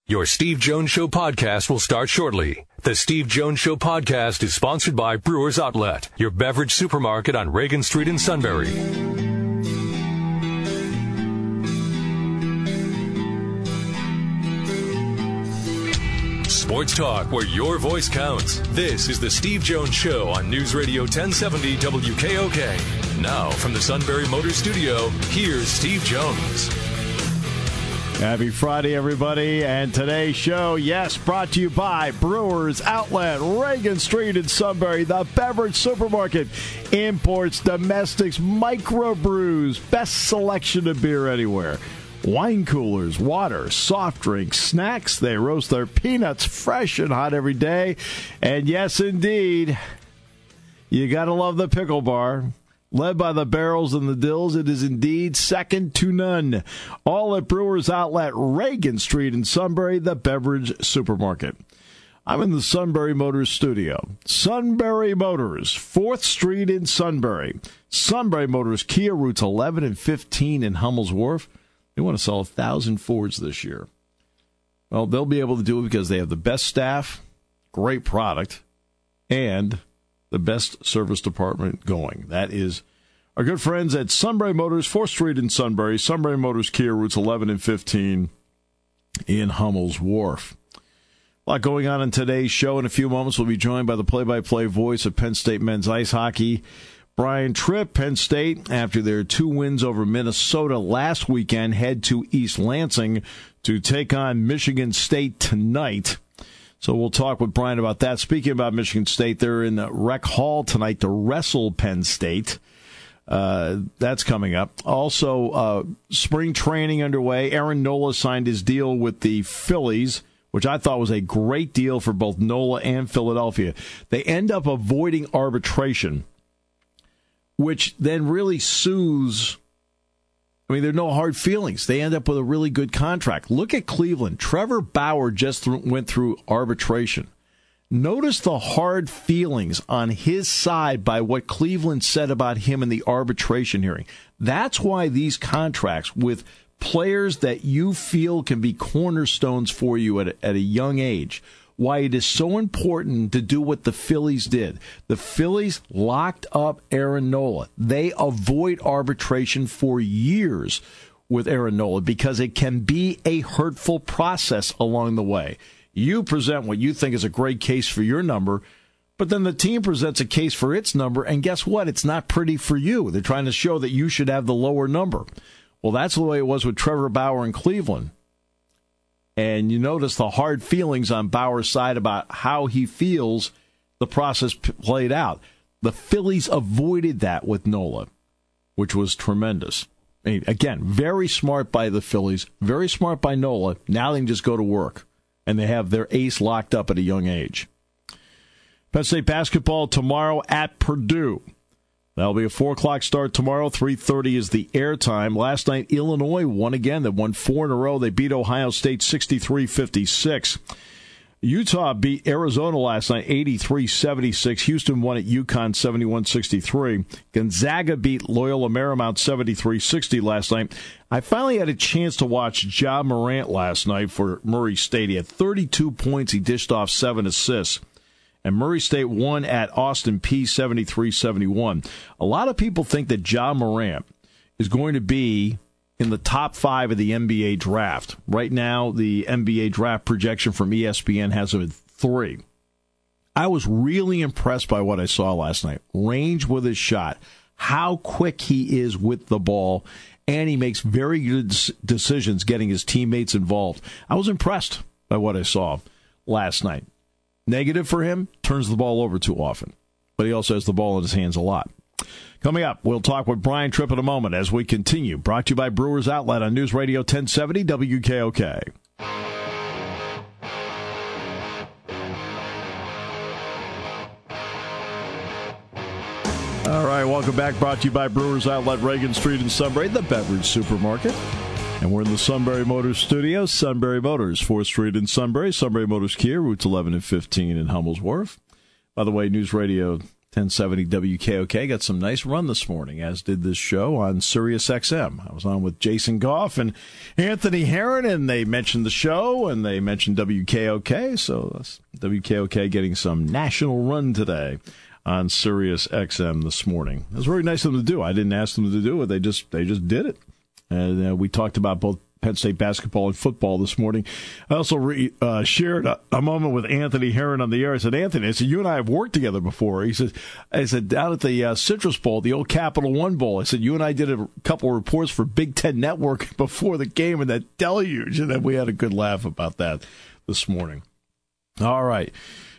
Your Steve Jones Show podcast will start shortly. The Steve Jones Show podcast is sponsored by Brewers Outlet, your beverage supermarket on Reagan Street in Sunbury. Sports talk where your voice counts. This is the Steve Jones Show on News Radio 1070 WKOK. Now, from the Sunbury Motors Studio, here's Steve Jones. Happy Friday, everybody, and today's show, yes, brought to you by Brewers Outlet, Reagan Street in Sunbury, the beverage supermarket, imports, domestics, microbrews, best selection of beer anywhere. Wine coolers, water, soft drinks, snacks. They roast their peanuts fresh and hot every day. And yes, indeed, you got to love the pickle bar. Led by the barrels and the dills, it is indeed second to none. All at Brewers Outlet, Reagan Street in Sunbury, the beverage supermarket. I'm in the Sunbury Motors studio. Sunbury Motors, 4th Street in Sunbury. Sunbury Motors, Kia routes 11 and 15 in Hummel's Wharf. They want to sell 1,000 Fords this year. Well, they'll be able to do it because they have the best staff, great product, and the best service department going. That is our good friends at Sunbury Motors, 4th Street in Sunbury. Sunbury Motors, Kia routes 11 and 15 in Hummel's Wharf. A lot going on in today's show. In a few moments, we'll be joined by the play-by-play voice of Penn State men's ice hockey, Brian Tripp. Penn State, after their 2 wins over Minnesota last weekend, head to East Lansing to take on Michigan State tonight. So we'll talk with Brian about that. Speaking about Michigan State, they're in Rec Hall tonight to wrestle Penn State. That's coming up. Also, spring training underway. Aaron Nola signed his deal with the Phillies, which I thought was a great deal for both Nola and Philadelphia. They end up avoiding arbitration, which then really soothes. I mean, there are no hard feelings. They end up with a really good contract. Look at Cleveland. Trevor Bauer just went through arbitration. Notice the hard feelings on his side by what Cleveland said about him in the arbitration hearing. That's why these contracts with players that you feel can be cornerstones for you at a young age, why it is so important to do what the Phillies did. The Phillies locked up Aaron Nola. They avoid arbitration for years with Aaron Nola because it can be a hurtful process along the way. You present what you think is a great case for your number, but then the team presents a case for its number, and guess what? It's not pretty for you. They're trying to show that you should have the lower number. Well, that's the way it was with Trevor Bauer in Cleveland. And you notice the hard feelings on Bauer's side about how he feels the process played out. The Phillies avoided that with Nola, which was tremendous. I mean, again, very smart by the Phillies, very smart by Nola. Now they can just go to work, and they have their ace locked up at a young age. Penn State basketball tomorrow at Purdue. That'll be a 4 o'clock start tomorrow. 3:30 is the airtime. Last night, Illinois won again. They won 4 in a row. They beat Ohio State 63-56. Utah beat Arizona last night 83-76. Houston won at UConn 71-63. Gonzaga beat Loyola Marymount 73-60 last night. I finally had a chance to watch Ja Morant last night for Murray State. He had 32 points. He dished off 7 assists. And Murray State won at Austin Peay 73-71. A lot of people think that Ja Morant is going to be in the top 5 of the NBA draft. Right now, the NBA draft projection from ESPN has him at 3. I was really impressed by what I saw last night. Range with his shot, how quick he is with the ball, and he makes very good decisions getting his teammates involved. I was impressed by what I saw last night. Negative for him, turns the ball over too often. But he also has the ball in his hands a lot. Coming up, we'll talk with Brian Tripp in a moment as we continue. Brought to you by Brewers Outlet on News Radio 1070 WKOK. All right, welcome back. Brought to you by Brewers Outlet, Reagan Street in Sunbury, the beverage supermarket. And we're in the Sunbury Motors studio. Sunbury Motors, 4th Street in Sunbury. Sunbury Motors Kia, routes 11 and 15 in Hummel's Wharf. By the way, News Radio 1070 WKOK. Got some nice run this morning, as did this show on Sirius XM. I was on with Jason Goff and Anthony Herron, and they mentioned the show, and they mentioned WKOK, so that's WKOK getting some national run today on Sirius XM this morning. It was very nice of them to do. I didn't ask them to do it. They just did it. And we talked about both Penn State basketball and football this morning. I also shared a moment with Anthony Herron on the air. I said, Anthony, you and I have worked together before. He said, down at the Citrus Bowl, the old Capital One Bowl. I said, you and I did a couple of reports for Big Ten Network before the game and that deluge. And then we had a good laugh about that this morning. All right.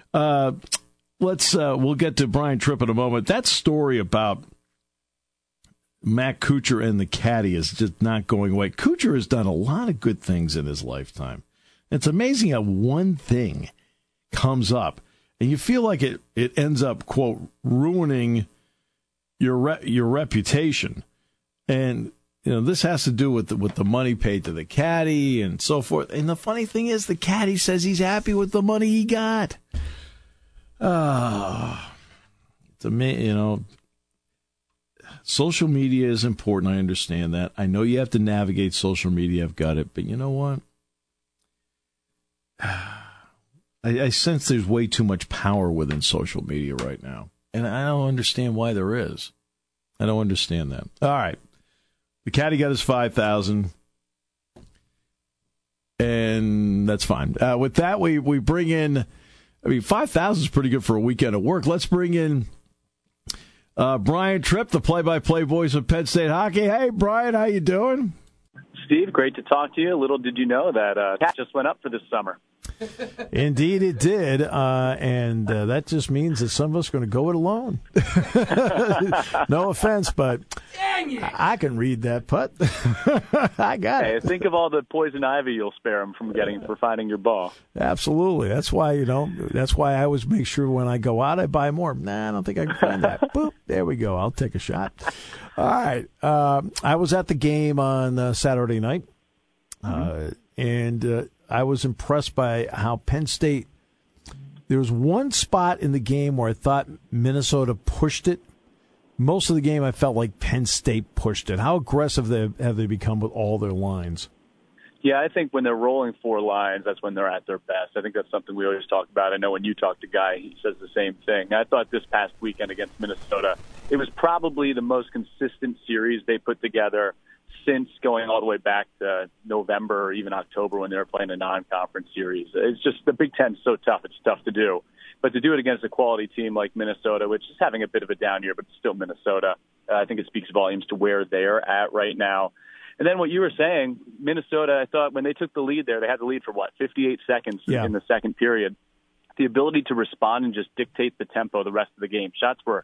We'll get to Brian Tripp in a moment. That story about Matt Kuchar and the caddy is just not going away. Kuchar has done a lot of good things in his lifetime. It's amazing how one thing comes up, and you feel like it ends up, quote, ruining your reputation. And this has to do with the money paid to the caddy and so forth. And the funny thing is, the caddy says he's happy with the money he got. It's amazing, Social media is important. I understand that. I know you have to navigate social media. I've got it. But you know what? I sense there's way too much power within social media right now. And I don't understand why there is. I don't understand that. All right. The caddy got his $5,000. And that's fine. With that, we bring in, $5,000 is pretty good for a weekend of work. Let's bring in Brian Tripp, the play-by-play voice of Penn State hockey. Hey, Brian, how you doing? Steve, great to talk to you. Little did you know that CAT just went up for this summer. Indeed, it did, and that just means that some of us are going to go it alone. No offense, but I can read that putt. I got it. Think of all the poison ivy you'll spare them from getting for finding your ball. Absolutely. That's why That's why I always make sure when I go out, I buy more. Nah, I don't think I can find that. Boop, there we go. I'll take a shot. All right. I was at the game on Saturday night, and I was impressed by how Penn State, there was one spot in the game where I thought Minnesota pushed it. Most of the game I felt like Penn State pushed it. How aggressive have they become with all their lines? Yeah, I think when they're rolling four lines, that's when they're at their best. I think that's something we always talk about. I know when you talk to Guy, he says the same thing. I thought this past weekend against Minnesota, it was probably the most consistent series they put together since going all the way back to November or even October when they were playing a non-conference series. It's just the Big Ten is so tough. It's tough to do. But to do it against a quality team like Minnesota, which is having a bit of a down year, but still Minnesota, I think it speaks volumes to where they're at right now. And then what you were saying, Minnesota, I thought when they took the lead there, they had the lead for 58 seconds in the second period. The ability to respond and just dictate the tempo the rest of the game. Shots were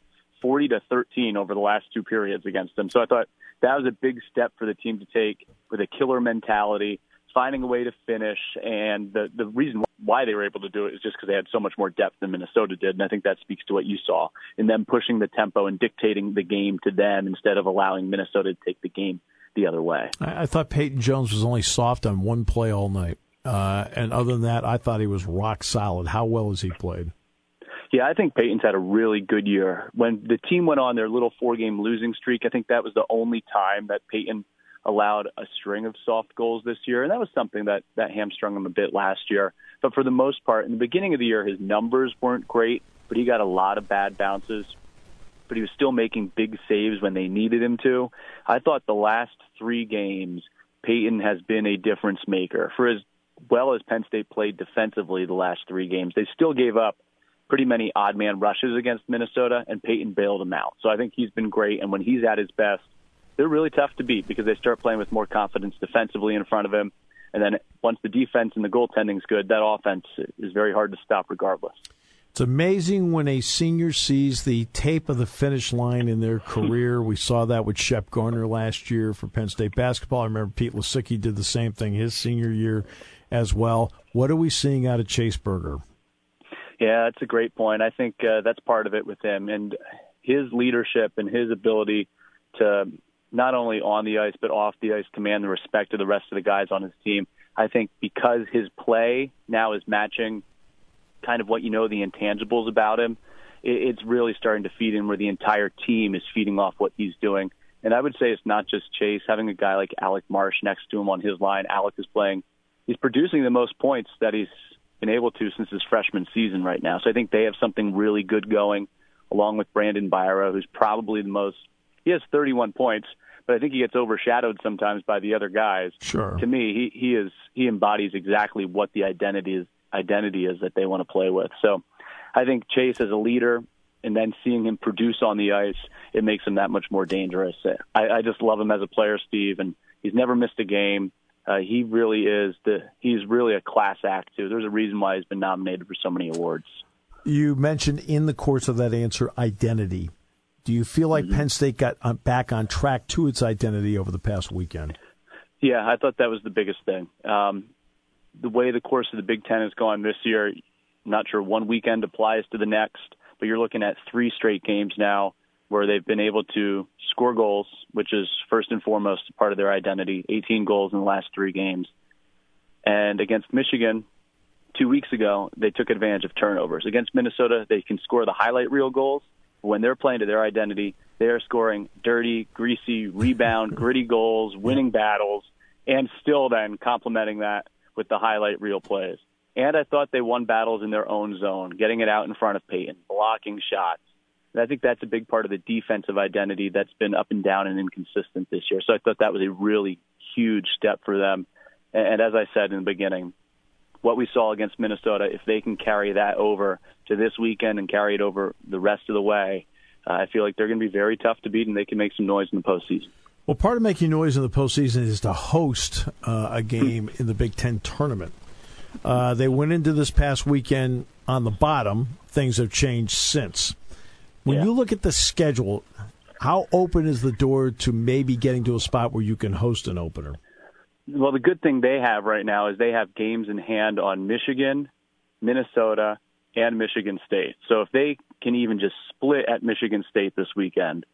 40-13 over the last two periods against them. So I thought that was a big step for the team to take with a killer mentality, finding a way to finish. And the reason why they were able to do it is just because they had so much more depth than Minnesota did. And I think that speaks to what you saw in them pushing the tempo and dictating the game to them instead of allowing Minnesota to take the game the other way. I thought Peyton Jones was only soft on one play all night. And other than that, I thought he was rock solid. How well has he played? Yeah, I think Peyton's had a really good year. When the team went on their little four-game losing streak, I think that was the only time that Peyton allowed a string of soft goals this year, and that was something that hamstrung him a bit last year. But for the most part, in the beginning of the year, his numbers weren't great, but he got a lot of bad bounces. But he was still making big saves when they needed him to. I thought the last three games, Peyton has been a difference maker. For as well as Penn State played defensively the last three games, they still gave up pretty many odd man rushes against Minnesota, and Peyton bailed them out. So I think he's been great, and when he's at his best, they're really tough to beat because they start playing with more confidence defensively in front of him. And then once the defense and the goaltending is good, that offense is very hard to stop regardless. It's amazing when a senior sees the tape of the finish line in their career. We saw that with Shep Garner last year for Penn State basketball. I remember Pete Lisicki did the same thing his senior year as well. What are we seeing out of Chase Berger? Yeah, that's a great point. I think that's part of it with him. And his leadership and his ability to not only on the ice but off the ice command the respect of the rest of the guys on his team. I think because his play now is matching kind of what you know the intangibles about him, it's really starting to feed in where the entire team is feeding off what he's doing. And I would say it's not just Chase. Having a guy like Alec Marsh next to him on his line, Alec is he's producing the most points that he's been able to since his freshman season right now. So I think they have something really good going, along with Brandon Byra, who's probably he has 31 points, but I think he gets overshadowed sometimes by the other guys. Sure. To me, he embodies exactly what the identity is that they want to play with. So I think Chase as a leader, and then seeing him produce on the ice, it makes him that much more dangerous. I just love him as a player, Steve, and he's never missed a game. He really is he's really a class act too. There's a reason why he's been nominated for so many awards. You mentioned in the course of that answer identity. Do you feel like Penn State got back on track to its identity over the past weekend? Yeah, I thought that was the biggest thing. The way the course of the Big Ten has gone this year, I'm not sure one weekend applies to the next, but you're looking at 3 straight games now where they've been able to score goals, which is first and foremost part of their identity, 18 goals in the last 3 games. And against Michigan 2 weeks ago, they took advantage of turnovers. Against Minnesota, they can score the highlight reel goals. When they're playing to their identity, they are scoring dirty, greasy, rebound, gritty goals, winning battles, and still then complementing that with the highlight reel plays. And I thought they won battles in their own zone, getting it out in front of Peyton, blocking shots. And I think that's a big part of the defensive identity that's been up and down and inconsistent this year. So I thought that was a really huge step for them. And as I said in the beginning, what we saw against Minnesota, if they can carry that over to this weekend and carry it over the rest of the way, I feel like they're going to be very tough to beat, and they can make some noise in the postseason. Well, part of making noise in the postseason is to host a game in the Big Ten tournament. They went into this past weekend on the bottom. Things have changed since. When you look at the schedule, how open is the door to maybe getting to a spot where you can host an opener? Well, the good thing they have right now is they have games in hand on Michigan, Minnesota, and Michigan State. So if they can even just split at Michigan State this weekend,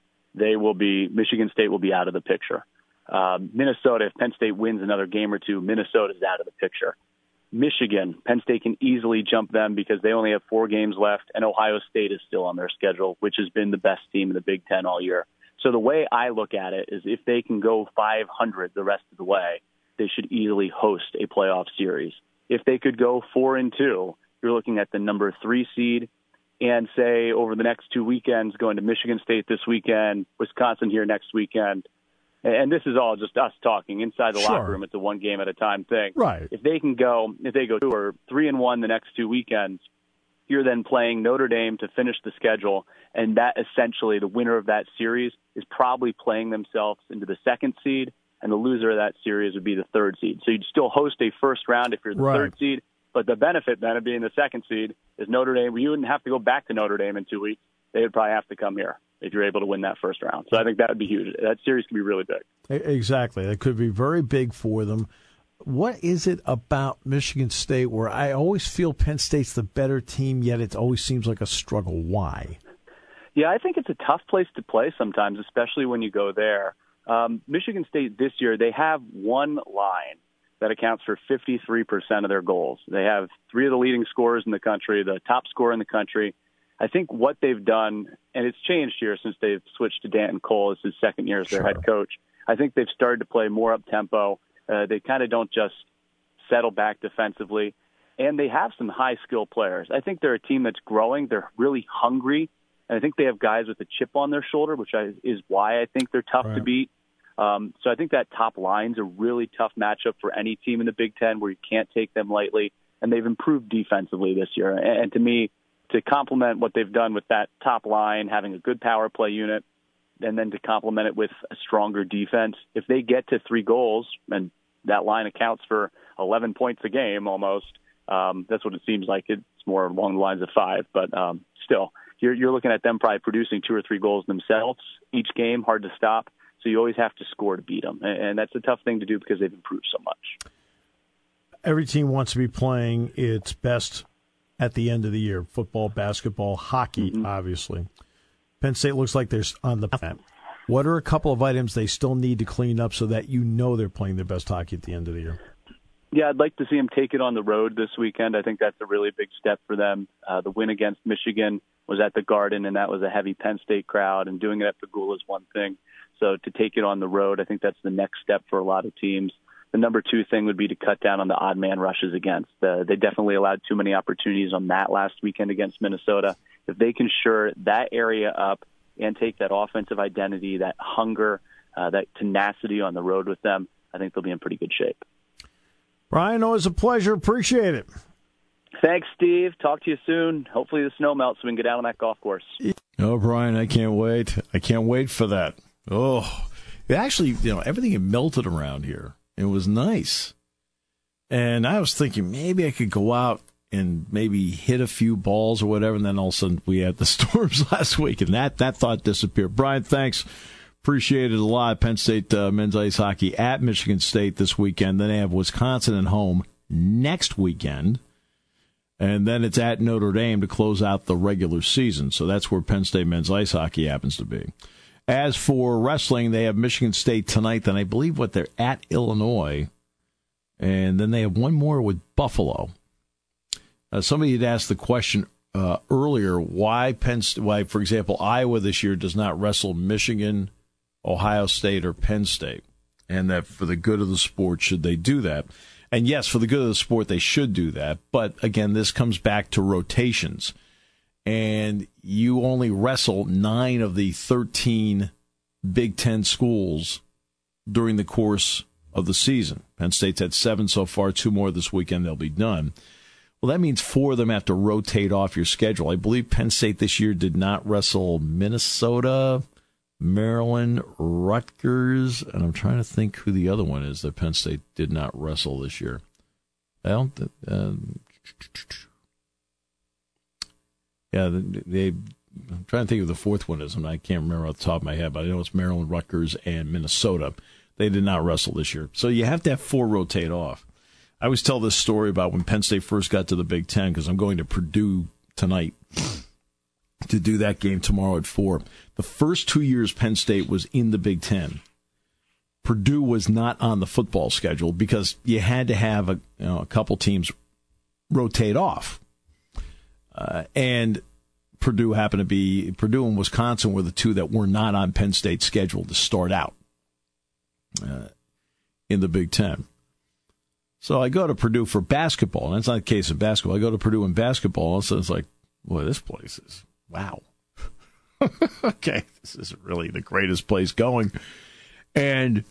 Michigan State will be out of the picture. Minnesota, if Penn State wins another game or two, Minnesota's out of the picture. Michigan, Penn State can easily jump them because they only have 4 games left, and Ohio State is still on their schedule, which has been the best team in the Big Ten all year. So the way I look at it is if they can go 500 the rest of the way, they should easily host a playoff series. If they could go 4-2, you're looking at the number 3 seed, and say over the next 2 weekends, going to Michigan State this weekend, Wisconsin here next weekend. And this is all just us talking inside the locker room. It's a one game at a time thing. Right. If they go 2 or 3-1 the next 2 weekends, you're then playing Notre Dame to finish the schedule, and that essentially the winner of that series is probably playing themselves into the 2nd seed, and the loser of that series would be the 3rd seed. So you'd still host a first round if you're the 3rd seed, but the benefit then of being the 2nd seed is Notre Dame. You wouldn't have to go back to Notre Dame in 2 weeks. They would probably have to come here if you're able to win that first round. So I think that would be huge. That series could be really big. Exactly. That could be very big for them. What is it about Michigan State where I always feel Penn State's the better team, yet it always seems like a struggle? Why? Yeah, I think it's a tough place to play sometimes, especially when you go there. Michigan State this year, they have one line that accounts for 53% of their goals. They have 3 of the leading scorers in the country, the top scorer in the country. I think what they've done, and it's changed here since they've switched to Danton Cole as his 2nd year as their head coach, I think they've started to play more up-tempo. They kind of don't just settle back defensively, and they have some high-skill players. I think they're a team that's growing. They're really hungry, and I think they have guys with a chip on their shoulder, which is why I think they're tough to beat. So I think that top line's a really tough matchup for any team in the Big Ten where you can't take them lightly, and they've improved defensively this year. And to me, to complement what they've done with that top line, having a good power play unit, and then to complement it with a stronger defense, if they get to 3 goals, and that line accounts for 11 points a game almost, that's what it seems like. It's more along the lines of 5, but still, you're looking at them probably producing 2 or 3 goals themselves each game, hard to stop. So you always have to score to beat them, and that's a tough thing to do because they've improved so much. Every team wants to be playing its best at the end of the year. Football, basketball, hockey, obviously. Penn State looks like they're on the path. What are a couple of items they still need to clean up so that you know they're playing their best hockey at the end of the year? Yeah, I'd like to see them take it on the road this weekend. I think that's a really big step for them. The win against Michigan was at the Garden, and that was a heavy Penn State crowd, and doing it at Pagula is one thing. So to take it on the road, I think that's the next step for a lot of teams. The number two thing would be to cut down on the odd man rushes against. They definitely allowed too many opportunities on that last weekend against Minnesota. If they can shore that area up and take that offensive identity, that hunger, that tenacity on the road with them, I think they'll be in pretty good shape. Brian, always a pleasure. Appreciate it. Thanks, Steve. Talk to you soon. Hopefully the snow melts so we can get out on that golf course. Oh, Brian, I can't wait. I can't wait for that. Oh, actually, everything had melted around here. It was nice. And I was thinking maybe I could go out and maybe hit a few balls or whatever, and then all of a sudden we had the storms last week, and that thought disappeared. Brian, thanks. Appreciate it a lot. Penn State men's ice hockey at Michigan State this weekend. Then they have Wisconsin at home next weekend. And then it's at Notre Dame to close out the regular season. So that's where Penn State men's ice hockey happens to be. As for wrestling, they have Michigan State tonight. Then I believe they're at Illinois. And then they have one more with Buffalo. Somebody had asked the question earlier why, for example, Iowa this year does not wrestle Michigan, Ohio State, or Penn State, and that for the good of the sport, should they do that? And yes, for the good of the sport, they should do that. But again, this comes back to rotations. And you only wrestle 9 of the 13 Big Ten schools during the course of the season. Penn State's had 7 so far, 2 more this weekend, they'll be done. Well, that means 4 of them have to rotate off your schedule. I believe Penn State this year did not wrestle Minnesota, Maryland, Rutgers, and I'm trying to think who the other one is that Penn State did not wrestle this year. Well, I'm trying to think of the fourth one is, and I can't remember off the top of my head, but I know it's Maryland, Rutgers, and Minnesota. They did not wrestle this year. So you have to have 4 rotate off. I always tell this story about when Penn State first got to the Big Ten, because I'm going to Purdue tonight to do that game tomorrow at 4. The first 2 years Penn State was in the Big Ten, Purdue was not on the football schedule because you had to have a couple teams rotate off. And Purdue and Wisconsin were the 2 that were not on Penn State's schedule to start out in the Big Ten. So I go to Purdue for basketball, and that's not the case in basketball. I go to Purdue in basketball, so it's like, boy, this place is, wow. Okay, this isn't really the greatest place going. And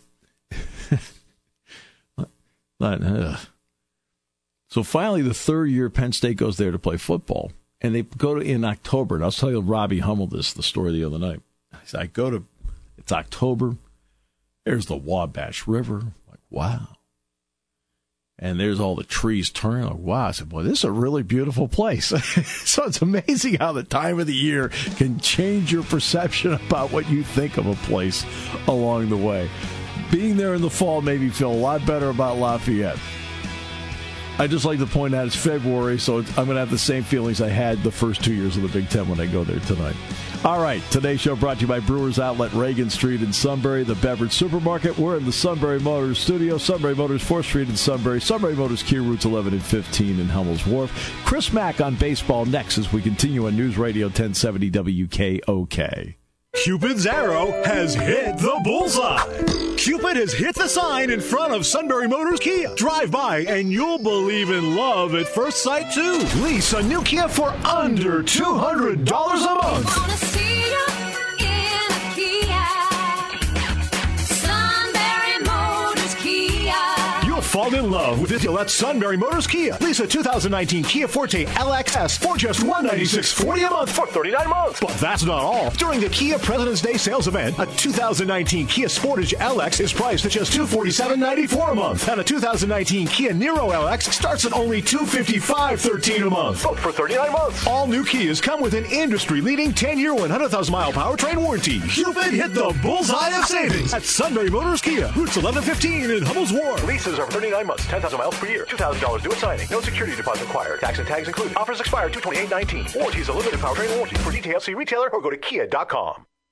so finally, the third year, Penn State goes there to play football, and they go to in October. And I was telling Robbie Hummel the story the other night. I said, it's October. There's the Wabash River. I'm like, wow. And there's all the trees turning. Like, wow. I said, boy, this is a really beautiful place. So it's amazing how the time of the year can change your perception about what you think of a place along the way. Being there in the fall made me feel a lot better about Lafayette. I just like to point out it's February, so I'm going to have the same feelings I had the first 2 years of the Big Ten when I go there tonight. All right, today's show brought to you by Brewers Outlet, Reagan Street in Sunbury, the beverage supermarket. We're in the Sunbury Motors studio. Sunbury Motors, 4th Street in Sunbury. Sunbury Motors, Kia routes 11 and 15 in Hummel's Wharf. Chris Mack on baseball next as we continue on News Radio 1070 WKOK. Cupid's arrow has hit the bullseye. Cupid has hit the sign in front of Sunbury Motors Kia. Drive by and you'll believe in love at first sight, too. Lease a new Kia for under $200 a month. Wanna see you in a Kia. Sunbury Motors Kia. You'll fall in love with this deal at Sunbury Motors Kia. Lease a 2019 Kia Forte LXS for just $196.40 a month for 39 months. But that's not all. During the Kia President's Day sales event, a 2019 Kia Sportage LX is priced at just $247.94 a month. And a 2019 Kia Niro LX starts at only $255.13 a month. Both for 39 months. All new Kias come with an industry-leading 10-year, 100,000-mile powertrain warranty. Cupid hit the bullseye of savings at Sunbury Motors Kia. Routes 11 15 in Hummel's Wharf. Leases are 39 months, 10,000 miles per year, $2,000 due at signing. No security deposit required. Tax and tags included. Offers expire 2/28/19. Warranty is a limited powertrain warranty. For details, see retailer or go to kia.com.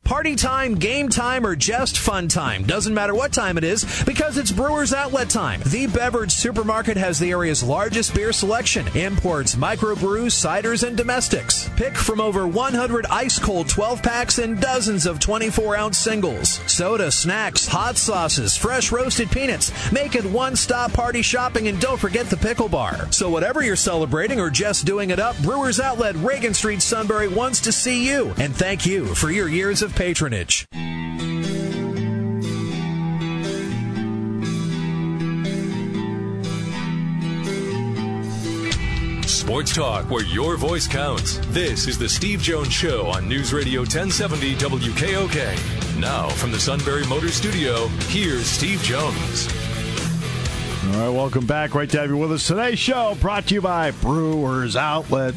Party time, game time, or just fun time. Doesn't matter what time it is, because it's Brewers Outlet time. The Beverage Supermarket has the area's largest beer selection. Imports, microbrews, ciders, and domestics. Pick from over 100 ice-cold 12-packs and dozens of 24-ounce singles. Soda, snacks, hot sauces, fresh roasted peanuts. Make it one-stop party shopping, and don't forget the pickle bar. So whatever you're celebrating or just doing it up, Brewers Outlet, Reagan Street, Sunbury wants to see you. And thank you for your years of patronage. Sports talk where your voice counts. This is the Steve Jones Show on News Radio 1070 WKOK. Now from the Sunbury Motor Studio, here's Steve Jones. All right, welcome back. Great to have you with us. Today's show brought to you by Brewers Outlet.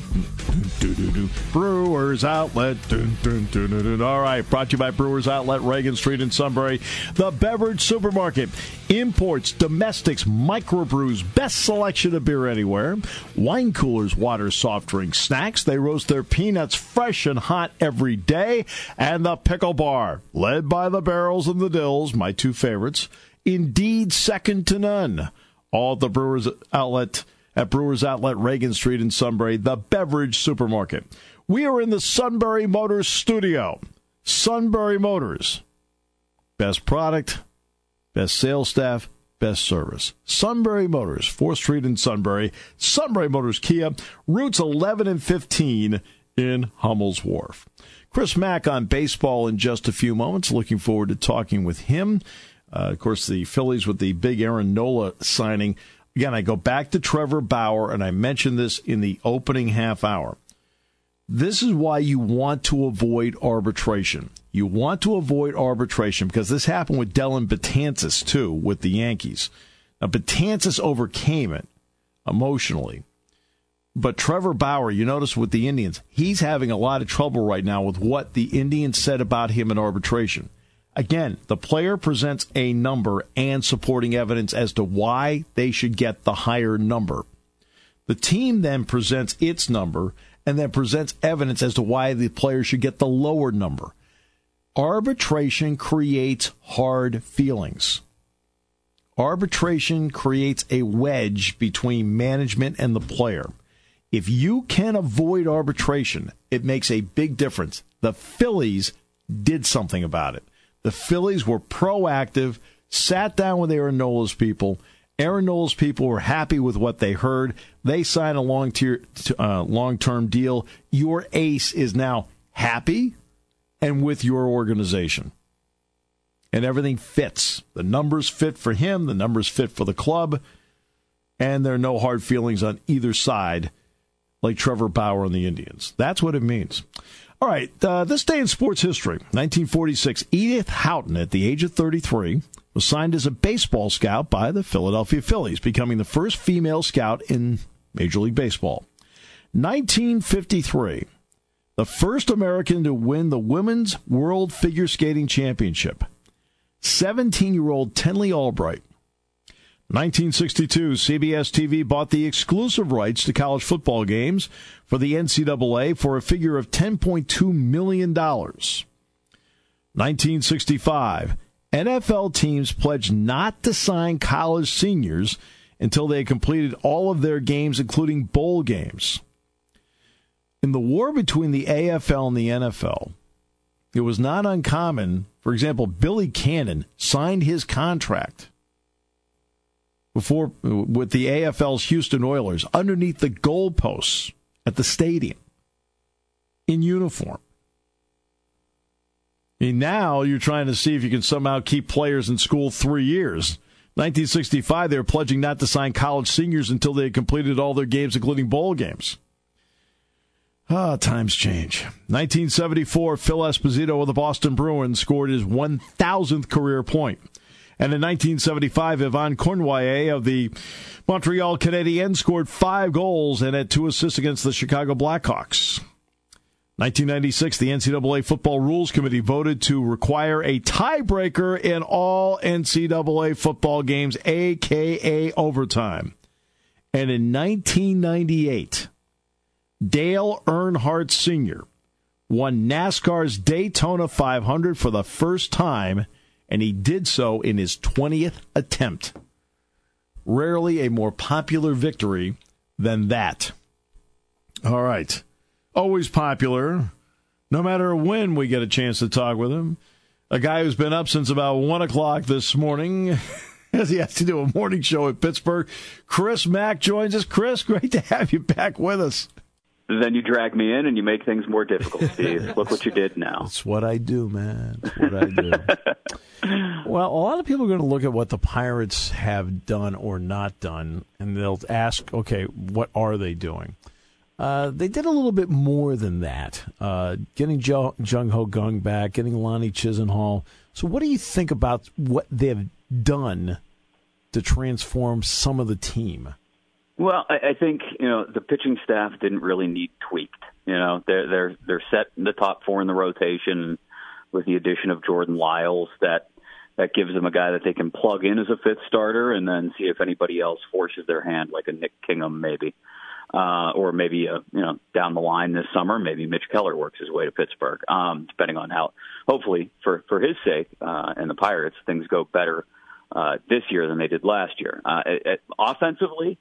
Brewers Outlet. All right, brought to you by Brewers Outlet, Reagan Street in Sunbury. The Beverage Supermarket. Imports, domestics, microbrews, best selection of beer anywhere. Wine coolers, water, soft drinks, snacks. They roast their peanuts fresh and hot every day. And the Pickle Bar, led by the Barrels and the Dills, my two favorites. Indeed, second to none. All at the Brewers Outlet, at Brewers Outlet, Reagan Street in Sunbury, the Beverage Supermarket. We are in the Sunbury Motors studio. Sunbury Motors. Best product, best sales staff, best service. Sunbury Motors, 4th Street in Sunbury. Sunbury Motors Kia, routes 11 and 15 in Hummel's Wharf. Chris Mack on baseball in just a few moments. Looking forward to talking with him. Of course, the Phillies with the big Aaron Nola signing. Again, I go back to Trevor Bauer, and I mentioned this in the opening half hour. This is why you want to avoid arbitration. You want to avoid arbitration because this happened with Dellin Betances, too, with the Yankees. Now, Betances overcame it emotionally. But Trevor Bauer, you notice with the Indians, he's having a lot of trouble right now with what the Indians said about him in arbitration. Again, the player presents a number and supporting evidence as to why they should get the higher number. The team then presents its number and then presents evidence as to why the player should get the lower number. Arbitration creates hard feelings. Arbitration creates a wedge between management and the player. If you can avoid arbitration, it makes a big difference. The Phillies did something about it. The Phillies were proactive, sat down with Aaron Nola's people. Aaron Nola's people were happy with what they heard. They signed a long-term deal. Your ace is now happy and with your organization. And everything fits. The numbers fit for him. The numbers fit for the club. And there are no hard feelings on either side like Trevor Bauer and the Indians. That's what it means. All right, this day in sports history, 1946, Edith Houghton, at the age of 33, was signed as a baseball scout by the Philadelphia Phillies, becoming the first female scout in Major League Baseball. 1953, the first American to win the Women's World Figure Skating Championship, 17-year-old Tenley Albright. 1962, CBS TV bought the exclusive rights to college football games for the NCAA for a figure of $10.2 million. 1965, NFL teams pledged not to sign college seniors until they had completed all of their games, including bowl games. In the war between the AFL and the NFL, it was not uncommon, for example, Billy Cannon signed his contract before with the AFL's Houston Oilers underneath the goalposts at the stadium in uniform. And now you're trying to see if you can somehow keep players in school 3 years. 1965, they were pledging not to sign college seniors until they had completed all their games, including bowl games. Times change. 1974, Phil Esposito of the Boston Bruins scored his 1,000th career point. And in 1975, Yvan Cournoyer of the Montreal Canadiens scored 5 goals and had 2 assists against the Chicago Blackhawks. 1996, the NCAA Football Rules Committee voted to require a tiebreaker in all NCAA football games, a.k.a. overtime. And in 1998, Dale Earnhardt Sr. won NASCAR's Daytona 500 for the first time, and he did so in his 20th attempt. Rarely a more popular victory than that. All right. Always popular, no matter when we get a chance to talk with him. A guy who's been up since about 1 o'clock this morning as he has to do a morning show at Pittsburgh. Chris Mack joins us. Chris, great to have you back with us. Then you drag me in and you make things more difficult, Steve. Look what you did now. That's what I do, man. That's what I do. Well, a lot of people are going to look at what the Pirates have done or not done, and they'll ask, okay, what are they doing? They did a little bit more than that, getting Jung Ho Kang back, getting Lonnie Chisenhall. So what do you think about what they've done to transform some of the team? Well, I think the pitching staff didn't really need tweaked. They're set in the top four in the rotation with the addition of Jordan Lyles. That gives them a guy that they can plug in as a fifth starter and then see if anybody else forces their hand, like a Nick Kingham maybe, or maybe down the line this summer maybe Mitch Keller works his way to Pittsburgh, depending on how. Hopefully for his sake and the Pirates things go better this year than they did last year. Offensively.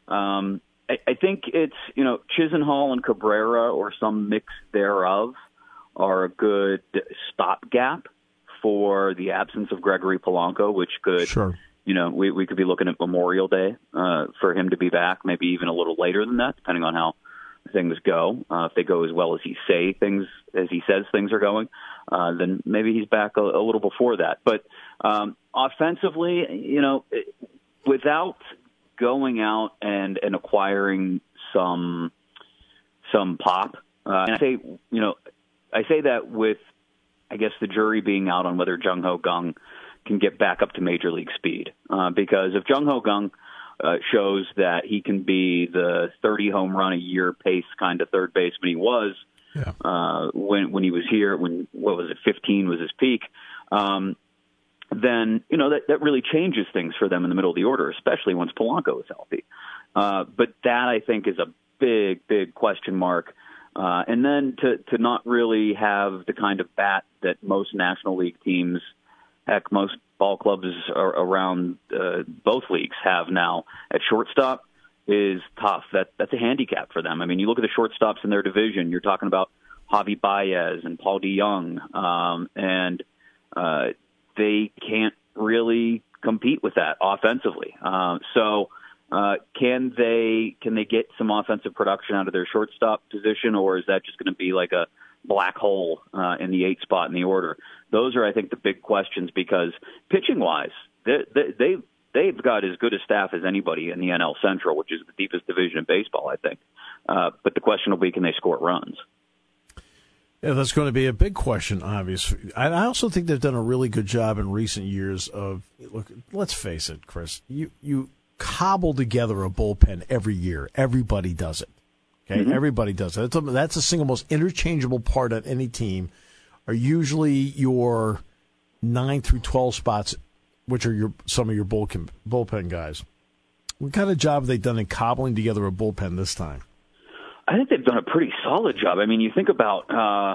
I think it's, Chisenhall and Cabrera or some mix thereof are a good stopgap for the absence of Gregory Polanco, which could, sure. We could be looking at Memorial Day for him to be back, maybe even a little later than that, depending on how things go. If they go as well as he says things are going, then maybe he's back a little before that. But offensively, without going out and acquiring some pop. And I say that with, I guess, the jury being out on whether Jung Ho Kang can get back up to major league speed. Because if Jung Ho Kang shows that he can be the 30 home run a year pace kind of third baseman he was when he was here, 15 was his peak, then, that really changes things for them in the middle of the order, especially once Polanco is healthy. But that, I think, is a big, big question mark. And then to not really have the kind of bat that most National League teams, heck, most ball clubs around both leagues have now at shortstop is tough. That's a handicap for them. I mean, you look at the shortstops in their division, you're talking about Javi Baez and Paul DeYoung, and they can't really compete with that offensively. So can they get some offensive production out of their shortstop position, or is that just going to be like a black hole in the 8th spot in the order? Those are, I think, the big questions, because pitching-wise, they've got as good a staff as anybody in the NL Central, which is the deepest division in baseball, I think. But the question will be, can they score runs? Yeah, that's going to be a big question, obviously. I also think they've done a really good job in recent years of, look, let's face it, Chris, you cobble together a bullpen every year. Everybody does it. Okay, mm-hmm. Everybody does it. That's the single most interchangeable part of any team, are usually your 9 through 12 spots, which are some of your bullpen guys. What kind of job have they done in cobbling together a bullpen this time? I think they've done a pretty solid job. I mean, you think about,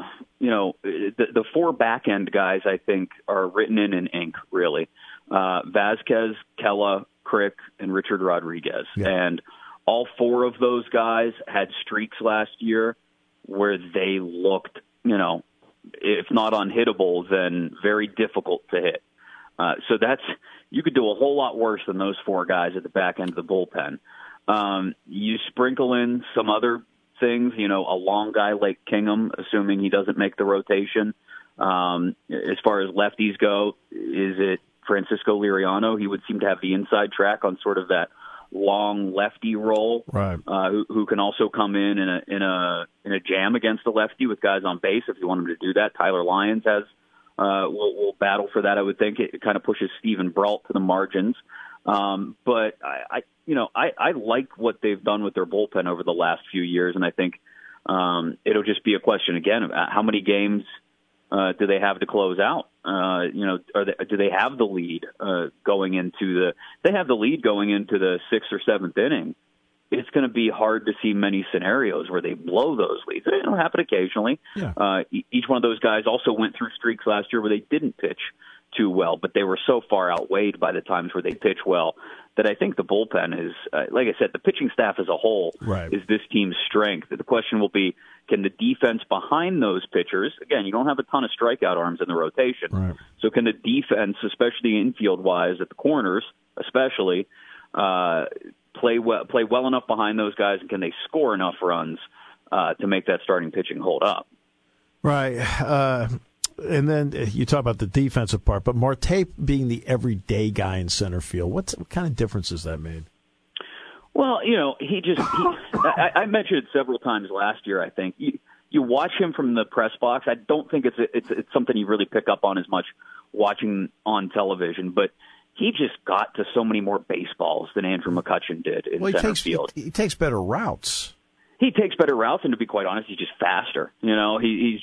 the 4 back-end guys, I think, are written in ink, really. Vasquez, Kela, Crick, and Richard Rodriguez. Yeah. And all 4 of those guys had streaks last year where they looked, if not unhittable, then very difficult to hit. So you could do a whole lot worse than those 4 guys at the back end of the bullpen. You sprinkle in some other things, a long guy like Kingham, assuming he doesn't make the rotation. As far as lefties go, is it Francisco Liriano? He would seem to have the inside track on sort of that long lefty role, right? Who can also come in a jam against the lefty with guys on base if you want him to do that. Tyler Lyons will battle for that. I would think it kind of pushes Steven Brault to the margins. But I like what they've done with their bullpen over the last few years, and I think it'll just be a question again of how many games do they have to close out? Do they have the lead going into the 6th or 7th inning? it's going to be hard to see many scenarios where they blow those leads. It'll happen occasionally. Yeah. Each one of those guys also went through streaks last year where they didn't pitch too well, but they were so far outweighed by the times where they pitch well that I think the bullpen is, like I said, the pitching staff as a whole is this team's strength. The question will be, can the defense behind those pitchers, again, you don't have a ton of strikeout arms in the rotation, so can the defense, especially infield-wise at the corners, especially, play well enough behind those guys, and can they score enough runs to make that starting pitching hold up? Right. And then you talk about the defensive part, but Marte being the everyday guy in center field, what kind of difference has that made? Well, I mentioned it several times last year, I think. You watch him from the press box. I don't think it's something you really pick up on as much watching on television, but he just got to so many more baseballs than Andrew McCutchen did in center field. He takes better routes. He takes better routes, and to be quite honest, he's just faster. He's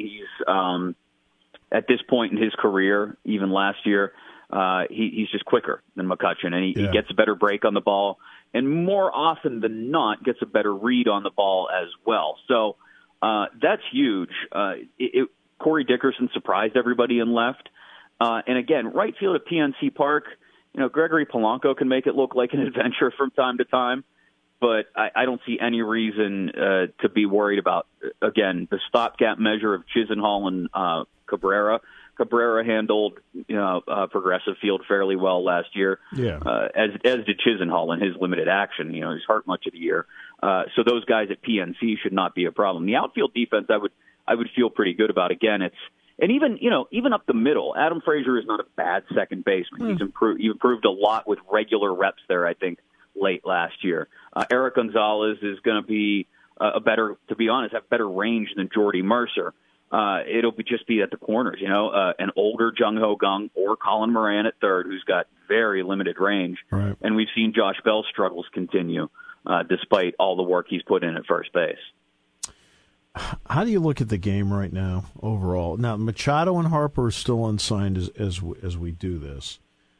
at this point in his career, even last year, he's just quicker than McCutchen, and he gets a better break on the ball, and more often than not gets a better read on the ball as well. So that's huge. Corey Dickerson surprised everybody and left. And again, right field at PNC Park, Gregory Polanco can make it look like an adventure from time to time, but I don't see any reason to be worried about, again, the stopgap measure of Chisenhall and Cabrera. Cabrera handled Progressive Field fairly well last year, as did Chisenhall in his limited action. He's hurt much of the year. So those guys at PNC should not be a problem. The outfield defense I would feel pretty good about. Again, and even up the middle, Adam Frazier is not a bad second baseman. He's improved a lot with regular reps there, I think, late last year. Eric Gonzalez is going to be have better range than Jordy Mercer. It'll just be at the corners, an older Jung Ho Kang or Colin Moran at third, who's got very limited range. Right. And we've seen Josh Bell's struggles continue, despite all the work he's put in at first base. How do you look at the game right now overall? Now, Machado and Harper are still unsigned as we do this.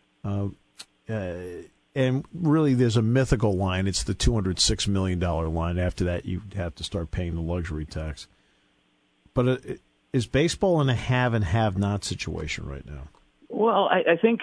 And really, there's a mythical line. It's the $206 million line. After that, you have to start paying the luxury tax. But is baseball in a have and have not situation right now? Well, I think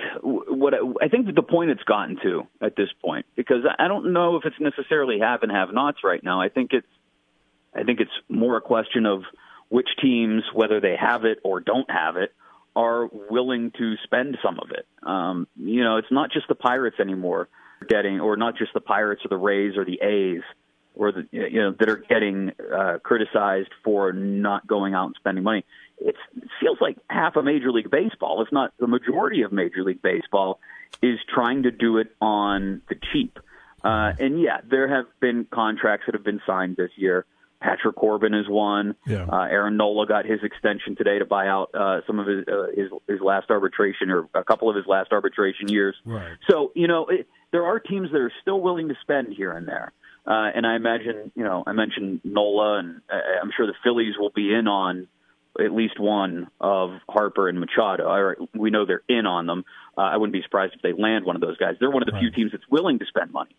that the point it's gotten to at this point, because I don't know if it's necessarily have and have nots right now. I think it's more a question of which teams, whether they have it or don't have it, are willing to spend some of it. It's not just the Pirates anymore or not just the Pirates or the Rays or the A's, or that are getting criticized for not going out and spending money. It feels like half of Major League Baseball, if not the majority of Major League Baseball, is trying to do it on the cheap. And there have been contracts that have been signed this year. Patrick Corbin is one. Yeah. Aaron Nola got his extension today to buy out some of his last arbitration, or a couple of his last arbitration years. Right. So, there are teams that are still willing to spend here and there. And I imagine, I mentioned Nola, and I'm sure the Phillies will be in on at least one of Harper and Machado. We know they're in on them. I wouldn't be surprised if they land one of those guys. They're one of the few teams that's willing to spend money.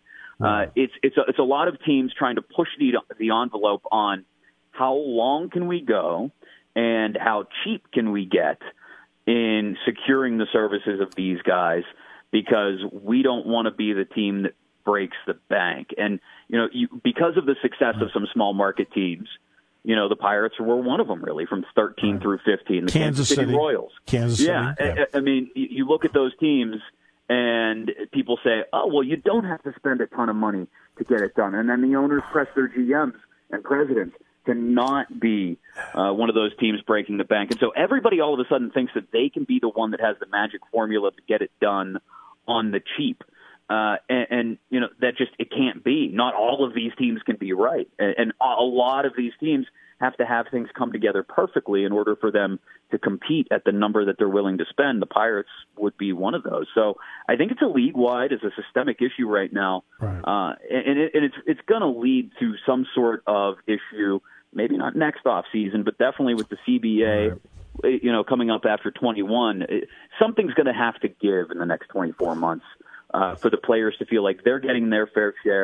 It's a lot of teams trying to push the envelope on how long can we go and how cheap can we get in securing the services of these guys, because we don't want to be the team that breaks the bank. And, because of the success of some small market teams, the Pirates were one of them, really, from 13 through 15. The Kansas City Royals. Kansas City. Yeah. I mean, you look at those teams, and people say, oh, well, you don't have to spend a ton of money to get it done. And then the owners press their GMs and presidents to not be one of those teams breaking the bank. And so everybody all of a sudden thinks that they can be the one that has the magic formula to get it done on the cheap. And that just, it can't be. Not all of these teams can be right. And a lot of these teams have to have things come together perfectly in order for them to compete at the number that they're willing to spend. The Pirates would be one of those. So I think it's a league-wide, it's a systemic issue right now. Right. And it's going to lead to some sort of issue, maybe not next off season, but definitely with the CBA, right, coming up after 21. Something's going to have to give in the next 24 months. For the players to feel like they're getting their fair share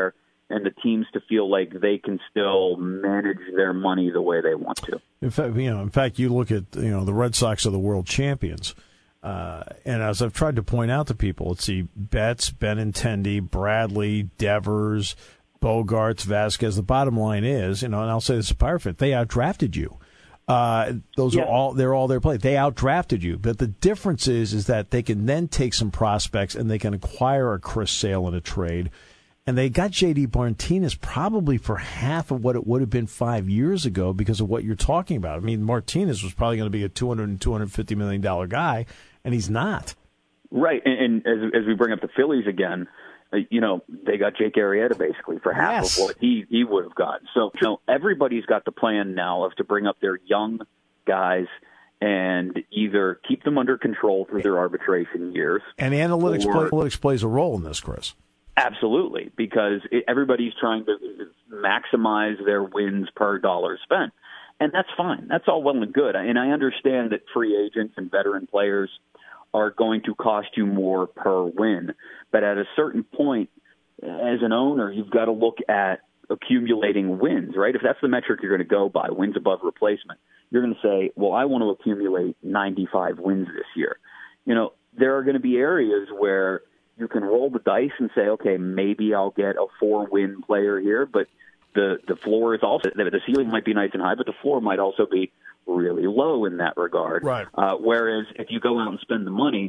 and the teams to feel like they can still manage their money the way they want to. In fact, you look at the Red Sox are the world champions, and as I've tried to point out to people, let's see, Betts, Benintendi, Bradley, Devers, Bogarts, Vasquez. The bottom line is, and I'll say this to Pirate Fan, they outdrafted you. They're all their play. They outdrafted you, but the difference is that they can then take some prospects and they can acquire a Chris Sale in a trade. And they got J.D. Martinez probably for half of what it would have been 5 years ago because of what you're talking about. I mean, Martinez was probably going to be a $250 million guy, and he's not. Right, and as we bring up the Phillies again, they got Jake Arrieta basically for half of what he would have gotten. So everybody's got the plan now of to bring up their young guys and either keep them under control through their arbitration years. And analytics plays a role in this, Chris. Absolutely, because everybody's trying to maximize their wins per dollar spent. And that's fine. That's all well and good. And I understand that free agents and veteran players are going to cost you more per win. But at a certain point, as an owner, you've got to look at accumulating wins, right? If that's the metric you're going to go by, wins above replacement, you're going to say, well, I want to accumulate 95 wins this year. There are going to be areas where you can roll the dice and say, okay, maybe I'll get a 4-win player here, but the floor is also, the ceiling might be nice and high, but the floor might also be really low in that regard. Right. Whereas if you go out and spend the money,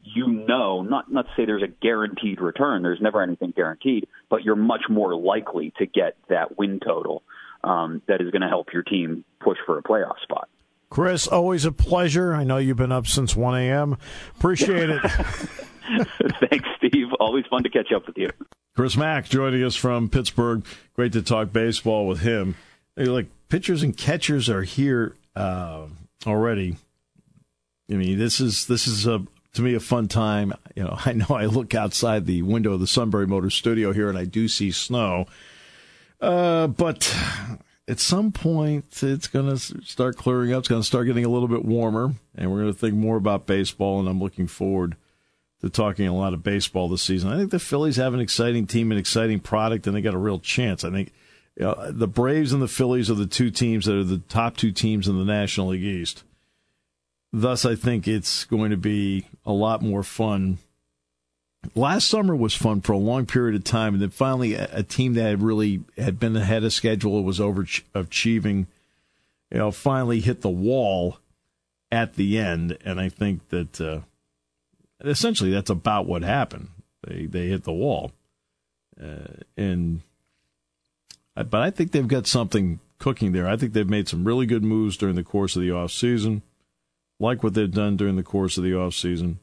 not to say there's a guaranteed return, there's never anything guaranteed, but you're much more likely to get that win total that is going to help your team push for a playoff spot. Chris, always a pleasure. I know you've been up since 1 a.m. Appreciate it. Thanks, Steve. Always fun to catch up with you. Chris Mack joining us from Pittsburgh. Great to talk baseball with him. Pitchers and catchers are here already. I mean, this is to me a fun time. I know I look outside the window of the Sunbury Motors studio here and I do see snow. But at some point it's going to start clearing up. It's going to start getting a little bit warmer, and we're going to think more about baseball, and I'm looking forward to talking a lot of baseball this season. I think the Phillies have an exciting team, an exciting product, and they got a real chance. I think the Braves and the Phillies are the two teams that are the top two teams in the National League East. Thus, I think it's going to be a lot more fun. Last summer was fun for a long period of time, and then finally a team that had been ahead of schedule, was overachieving, finally hit the wall at the end, and I think that essentially that's about what happened. They hit the wall, but I think they've got something cooking there. I think they've made some really good moves during the course of the offseason, like what they've done during the course of the offseason.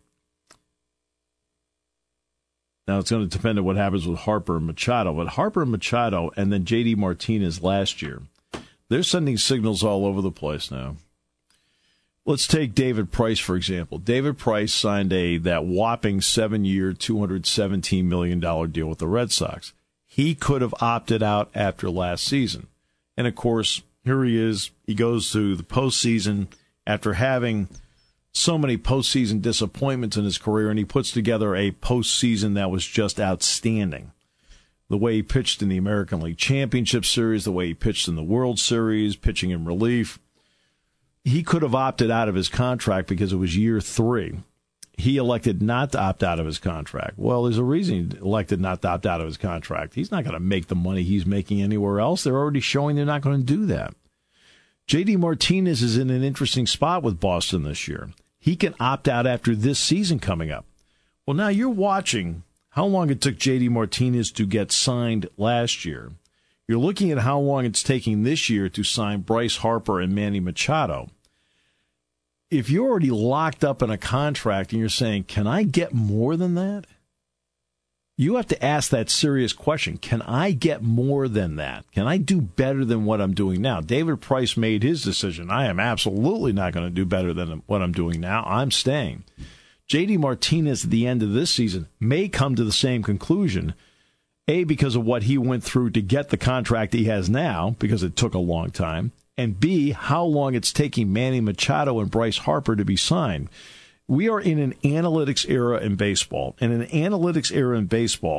Now, it's going to depend on what happens with Harper and Machado. But Harper and Machado and then J.D. Martinez last year, they're sending signals all over the place now. Let's take David Price, for example. David Price signed that whopping 7-year, $217 million deal with the Red Sox. He could have opted out after last season. And, of course, here he is. He goes to the postseason after having so many postseason disappointments in his career, and he puts together a postseason that was just outstanding. The way he pitched in the American League Championship Series, the way he pitched in the World Series, pitching in relief. He could have opted out of his contract because it was year 3. He elected not to opt out of his contract. Well, there's a reason he elected not to opt out of his contract. He's not going to make the money he's making anywhere else. They're already showing they're not going to do that. J.D. Martinez is in an interesting spot with Boston this year. He can opt out after this season coming up. Well, now you're watching how long it took J.D. Martinez to get signed last year. You're looking at how long it's taking this year to sign Bryce Harper and Manny Machado. If you're already locked up in a contract and you're saying, can I get more than that? You have to ask that serious question. Can I get more than that? Can I do better than what I'm doing now? David Price made his decision. I am absolutely not going to do better than what I'm doing now. I'm staying. J.D. Martinez at the end of this season may come to the same conclusion, A, because of what he went through to get the contract he has now, because it took a long time, and B, how long it's taking Manny Machado and Bryce Harper to be signed. We are in an analytics era in baseball. And in an analytics era in baseball,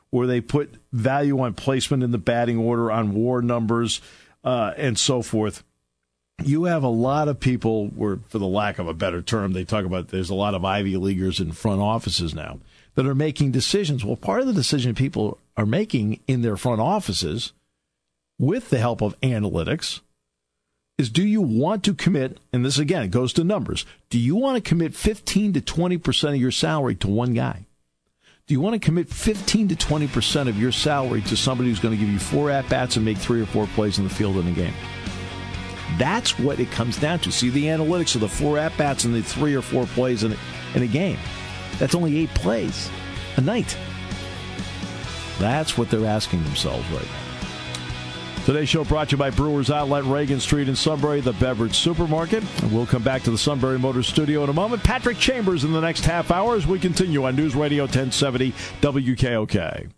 or they put value on placement in the batting order, on WAR numbers, and so forth. You have a lot of people, where, for the lack of a better term, they talk about there's a lot of Ivy Leaguers in front offices now that are making decisions. Well, part of the decision people are making in their front offices with the help of analytics is, do you want to commit, and this again, it goes to numbers, do you want to commit 15 to 20% of your salary to one guy? Do you want to commit 15 to 20% of your salary to somebody who's going to give you 4 at-bats and make 3 or 4 plays in the field in a game? That's what it comes down to. See the analytics of the 4 at-bats and the 3 or 4 plays in a game. That's only 8 plays a night. That's what they're asking themselves right now. Today's show brought to you by Brewers Outlet, Reagan Street in Sunbury, the beverage supermarket. And we'll come back to the Sunbury Motors studio in a moment. Patrick Chambers in the next half hour as we continue on News Radio 1070 WKOK.